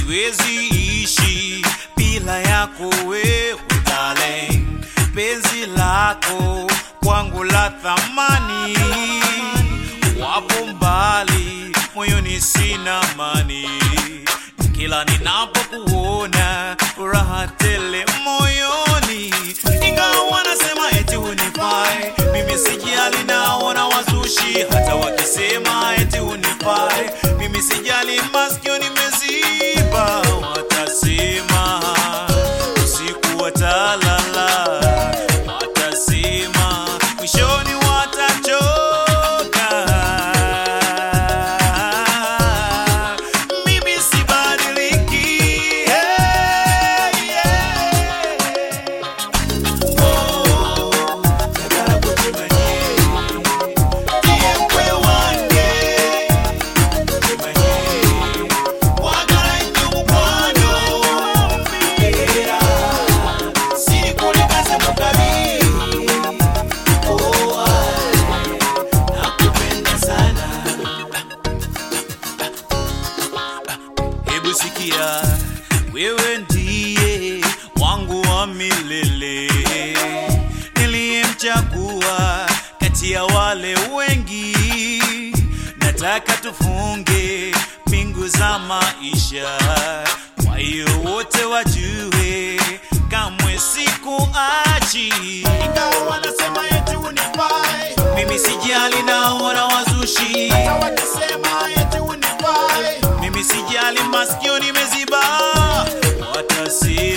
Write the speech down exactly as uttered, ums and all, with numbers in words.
siwezi ishi bila yako wewe darling. Penzi lako kwangu la thamani, wapo mbali moyoni sina amani. Kila ninapokuona furaha tele moyoni. Ingawa wanasema eti hunifai, mimi sijali, naona wazushi hata wakisema eti hunifai. Mimi sijali, masikio nimeziba, watasema usiku watalala, watasema mwishoni watachoka. Mimi sibadiliki, hey, yeah. Oh, nataka kutimanye kiemwe wange, kutimanye wagala nyumbano mbira siri kulikaze mukabi. Oh, nakupenda sana. Hebu sikia, wewe ndiye wangu wa milele, niliyemchagua kati ya wale wengi. Nataka tufunge pingu za maisha, kwa hiyo wote wajue kamwe sikuachi. Ingawa wanasema eti hunifai, mimi sijali, naona wazushi hata wakisema eti hunifai. Mimi sijali, masikio nimeziba, watasema